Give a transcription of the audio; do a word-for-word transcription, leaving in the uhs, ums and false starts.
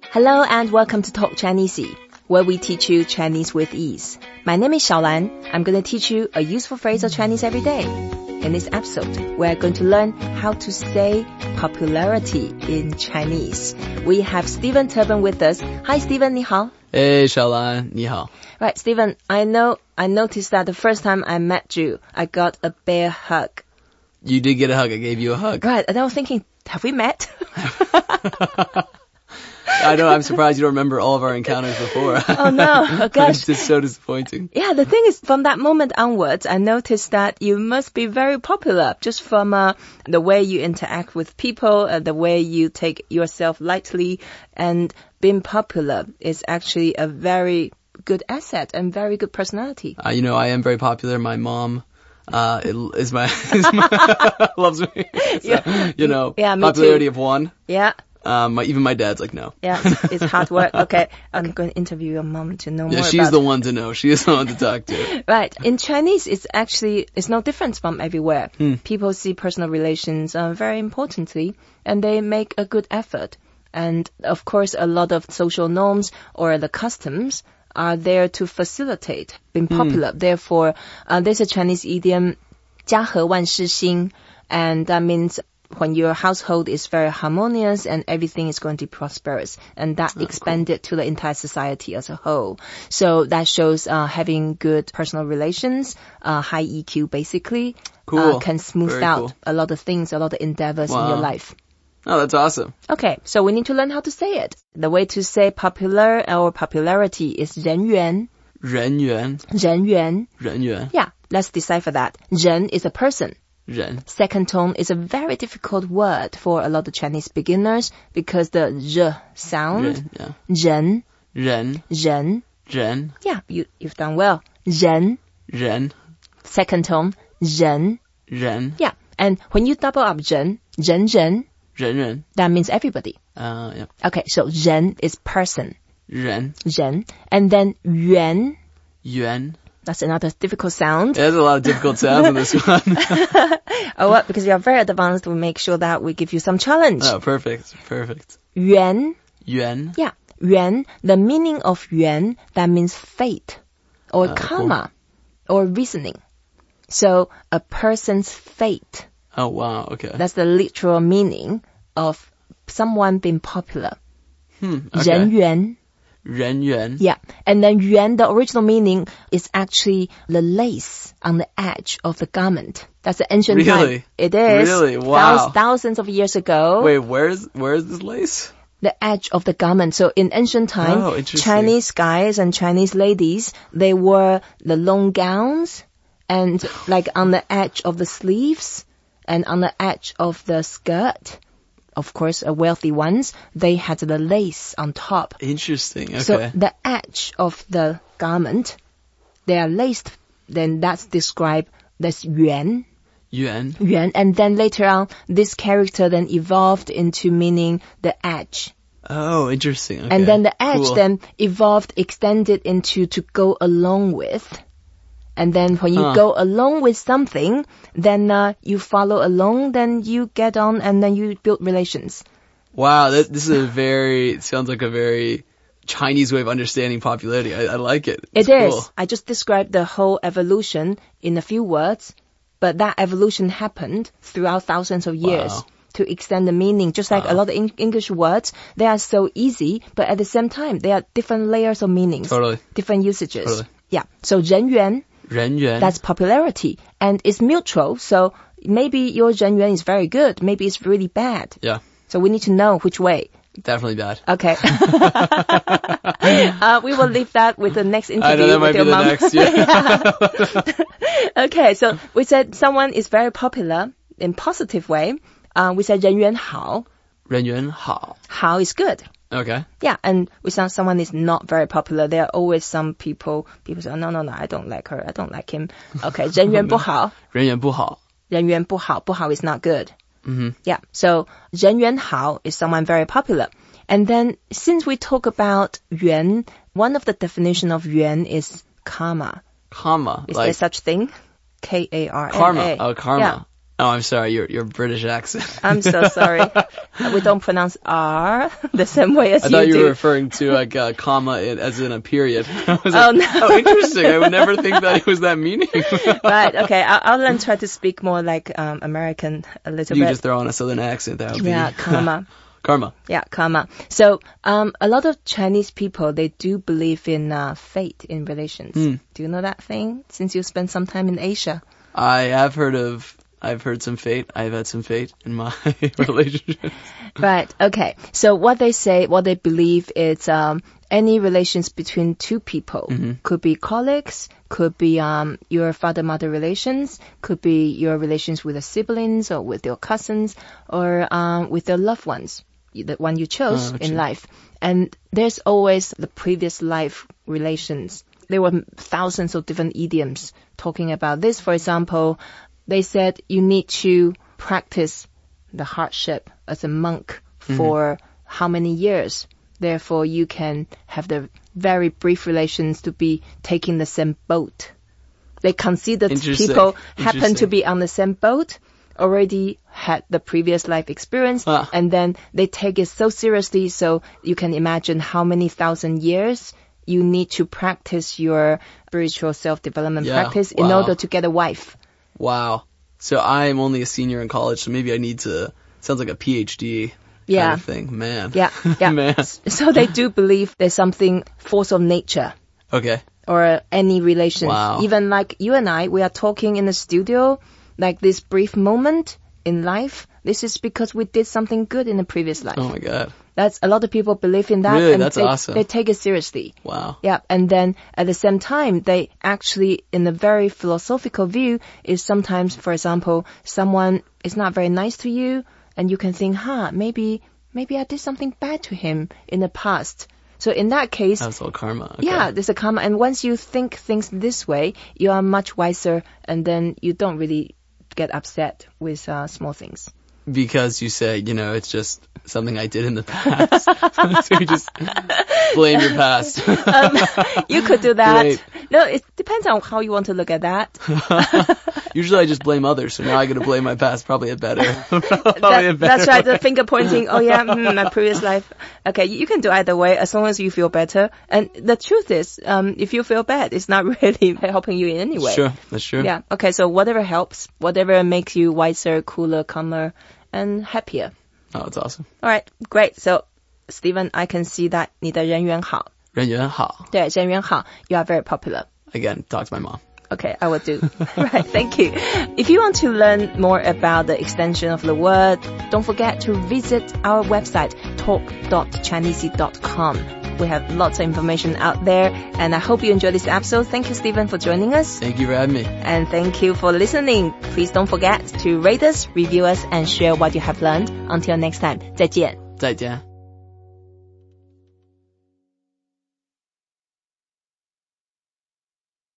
Hello and welcome to Talk Chinese, where we teach you Chinese with ease. My name is Xiaolan. I'm going to teach you a useful phrase of Chinese every day. In this episode, we're going to learn how to say popularity in Chinese. We have Steven Turban with us. Hi, Steven, 你好. Hey, Xiaolan, 你好. Right, Steven, I know, I noticed that the first time I met you, I got a bear hug. You did get a hug. I gave you a hug. Right, and I was thinking, have we met? I know, I'm surprised you don't remember all of our encounters before. Oh no, oh gosh. It's just so disappointing. Yeah, the thing is, from that moment onwards, I noticed that you must be very popular just from uh, the way you interact with people, uh, the way you take yourself lightly, and being popular is actually a very good asset and very good personality. Uh, you know, I am very popular. My mom uh, is my, is my loves me. So, Yeah. You know, Yeah, me popularity too. of one. Yeah. Um, my, even my dad's like, no. Yeah, it's, it's hard work. Okay, I'm going to interview your mom to know Yeah, more she's about the one to know. She is the one to talk to. Right. In Chinese, it's actually, it's no different from everywhere. Hmm. People see personal relations uh, very importantly, and they make a good effort. And of course, a lot of social norms or the customs are there to facilitate being popular. Therefore, uh, there's a Chinese idiom, 家和万事兴, and that means when your household is very harmonious and everything is going to be prosperous, and that oh, expanded cool. to the entire society as a whole. So that shows uh, having good personal relations, uh, high E Q basically, cool. uh, can smooth very out cool. a lot of things, a lot of endeavors wow. in your life. Oh, that's awesome. Okay, so we need to learn how to say it. The way to say popular or popularity is 人缘. 人缘. 人缘. 人缘. Yeah, let's decipher that. 人 is a person. 人. Second tone is a very difficult word for a lot of Chinese beginners because the z sound. 人, yeah. 人. 人. 人. 人. Yeah, you, you've done well. 人. 人. Second tone, 人. 人. Yeah, and when you double up 人, 人人, 人人. that means everybody. Uh, yeah. Okay, so 人 is person. 人. 人. And then 缘. 缘. That's another difficult sound. There's a lot of difficult sounds in this one. Oh, well, because you are very advanced, we make sure that we give you some challenge. Oh, perfect, perfect. 缘. 缘. Yeah, 缘. The meaning of 缘, that means fate or uh, karma cool. or reasoning. So a person's fate. Oh, wow, okay. That's the literal meaning of someone being popular. Hmm, okay. 人缘. 人缘. Yeah, and then 缘, the original meaning is actually the lace on the edge of the garment. That's the ancient really? time. It is. Really? Wow. Thousands, thousands of years ago. Wait, where's where's this lace? The edge of the garment. So in ancient time, oh, Chinese guys and Chinese ladies, they wore the long gowns and like on the edge of the sleeves and on the edge of the skirt. Of course, uh, wealthy ones, they had the lace on top. Interesting, okay. So the edge of the garment, they are laced, then that's described as 缘. 缘. 缘. And then later on, this character then evolved into meaning the edge. Oh, interesting. Okay. And then the edge cool. then evolved, extended into to go along with. And then when you huh. go along with something, then uh, you follow along, then you get on, and then you build relations. Wow, that, this is a very, it sounds like a very Chinese way of understanding popularity. I, I like it. It's it is. Cool. I just described the whole evolution in a few words, but that evolution happened throughout thousands of years. Wow. To extend the meaning, just like wow. a lot of in- English words, they are so easy, but at the same time, they are different layers of meanings. Totally. Different usages. Totally. Yeah. So 人缘. 人缘. That's popularity. And it's mutual. So maybe your 人缘 is very good. Maybe it's really bad. Yeah. So we need to know which way. Definitely bad. Okay. uh, we will leave that with the next interview I know that with might your be mom. the next, yeah. Okay, so we said someone is very popular in positive way. Uh, we said 人缘好. 人缘好. 好 is good. Okay. Yeah, and we said someone is not very popular. There are always some people, people say, oh, no, no, no, I don't like her. I don't like him. Okay, 人缘不好. 人缘不好. 人缘不好. 不好 is not good. Mm-hmm. Yeah, so 人缘好 is someone very popular. And then since we talk about 缘, one of the definition of 缘 is karma. Karma. Is like there such thing? K A R M A. Karma. Oh, karma. Yeah. Oh, I'm sorry, your your British accent. I'm so sorry. We don't pronounce R the same way as I you thought you do. were referring to like a comma in, as in a period. I was Oh, like, no. oh, interesting. I would never think that it was that meaning. Right, okay. I'll, I'll then try to speak more like um, American a little You bit. just throw on a southern accent. That would be Yeah, karma. karma. Yeah, karma. So, um, a lot of Chinese people, they do believe in uh, fate in relations. Mm. Do you know that thing? Since you spent some time in Asia. I have heard of. I've heard some fate. I've had some fate in my relationship. Right. Okay. So what they say, what they believe is um, any relations between two people Mm-hmm. could be colleagues, could be um, your father-mother relations, could be your relations with the siblings or with your cousins or um, with your loved ones, the one you chose Oh, in true. life. And there's always the previous life relations. There were thousands of different idioms talking about this. For example, they said you need to practice the hardship as a monk for how many years. Therefore, you can have the very brief relations to be taking the same boat. They consider Interesting. people happen to Interesting. be on the same boat, already had the previous life experience, Ah. and then they take it so seriously. So you can imagine how many thousand years you need to practice your spiritual self-development Yeah, practice in wow. order to get a wife. Wow. So I'm only a senior in college, so maybe I need to. Sounds like a P H D Yeah. kind of thing. Man. Yeah, yeah. Man. So they do believe there's something force of nature Okay. or any relations. Wow. Even like you and I, we are talking in the studio, like this brief moment in life. This is because we did something good in the previous life. Oh my God. That's a lot of people believe in that. Really? And That's they, awesome. They take it seriously. Wow. Yeah, and then at the same time, they actually, in a very philosophical view, is sometimes, for example, someone is not very nice to you, and you can think, huh, maybe, maybe I did something bad to him in the past. So in that case, That's all karma. Okay. yeah, there's a karma. And once you think things this way, you are much wiser, and then you don't really get upset with uh, small things. Because you say, you know, it's just something I did in the past. So you just blame your past. Um, you could do that. Great. No, it depends on how you want to look at that. Usually I just blame others, so now I gotta blame my past. Probably a better. Probably That- a better that's right, the way. finger pointing. Oh yeah, mm, my previous life. Okay, you can do either way as long as you feel better. And the truth is, um, if you feel bad, it's not really helping you in any way. Sure, that's true. Yeah. Okay, so whatever helps, whatever makes you wiser, cooler, calmer, and happier. Oh, that's awesome. All right, great. So, Stephen, I can see that 你的人缘好。 人缘好. 对，人缘好. You are very popular. Again, talk to my mom. Okay, I will do. Right, thank you. If you want to learn more about the extension of the word, don't forget to visit our website, talk dot chinese dot com. We have lots of information out there, and I hope you enjoyed this episode. Thank you, Stephen, for joining us. Thank you for having me. And thank you for listening. Please don't forget to rate us, review us, and share what you have learned. Until next time, 再见. 再见.